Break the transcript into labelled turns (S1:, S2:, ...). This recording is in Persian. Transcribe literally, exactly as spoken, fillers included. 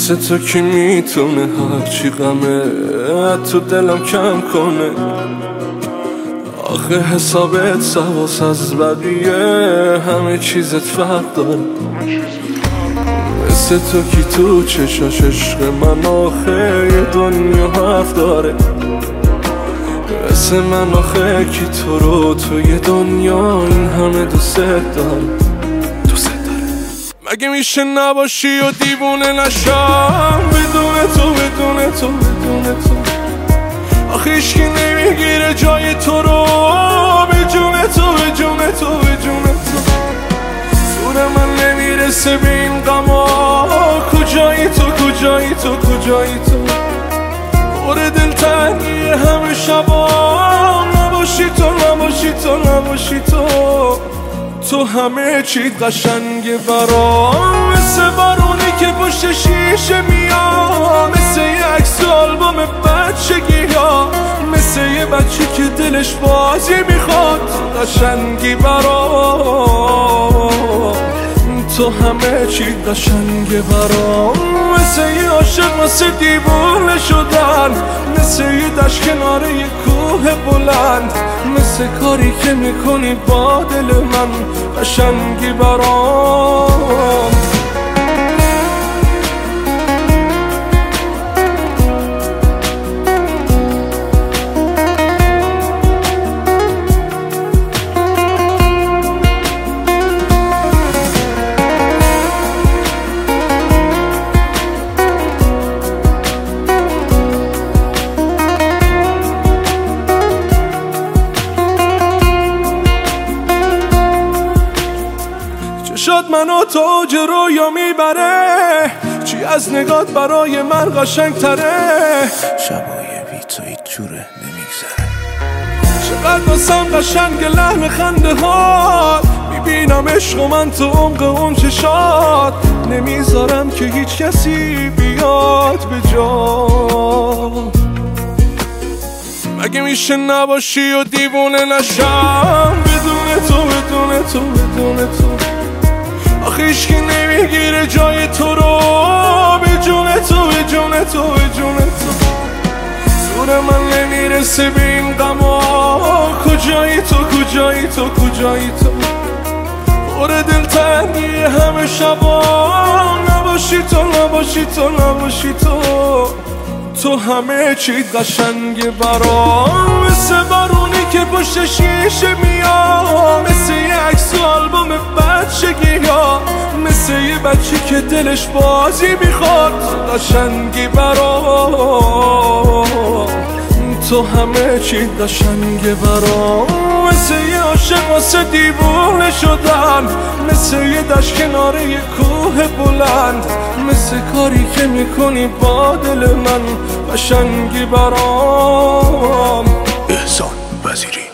S1: مثل تو کی میتونه هرچی غمه تو دلم کم کنه؟ آخه حسابت سواس از بقیه همه چیزت فرق داره. مثل تو کی تو چشاش عشق من آخه یه دنیا حرف داره. مثل من آخه کی تو رو تو یه دنیا این همه دوست داره. مگه میشه نباشی و دیوونه نشم بدون تو بدون تو بدون تو؟ آخه هیچکی نمیگیره جای تو رو به جون تو به جون تو به جون تو. زور من نمیرسه به این غما کجایی تو کجایی تو کجایی تو؟ پر دلتنگی همه شبا نباشی تو نباشی تو نباشی تو. تو همه چیت قشنگه برام مثل بارونی که پشت شیشه میاد، مثل یه عکس آلبوم بچگی ها، مثل یه بچه که دلش بازی میخواد. قشنگی برام تو همه چیت قشنگه برام مثل یه عاشق واسه دیوونه شدن، مثل یه دشت کنار یه کوه بلند، مثل کاری که میکنی با دل من. قشنگی برام شد منو تو اوج رویا میبره، چی از نگات برای من قشنگ تره؟
S2: شبای بی تو هیچ جوره نمیگذره.
S1: چقدر واسم قشنگ لحن خنده ها، میبینم عشق و من تو عمق اون چشات، نمیذارم که هیچ کسی بیاد به جا. مگه میشه نباشی و دیوونه نشم بدون تو بدون تو بدون تو؟ آخه هیچکی نمیگیره جای تو رو به جون تو به جون تو به جون تو. زور من نمیرسه به این غما کجایی تو کجایی تو کجایی تو؟ پر دلتنگی همه شبا نباشی تو نباشی تو نباشی تو. تو همه چیت قشنگه برام مثل بارونی که پشت شیشه میاد، مثل یه عکس آلبوم بچگی ها، مثل یه بچه که دلش بازی میخواد. قشنگی برام تو همه چیت قشنگه برام مثل یه عاشق واسه دیوونه شدن، مثل یه دشت کنار یه کوه بلند، مثل کاری که میکنی با دل من. قشنگی برام
S2: احسان وزیری.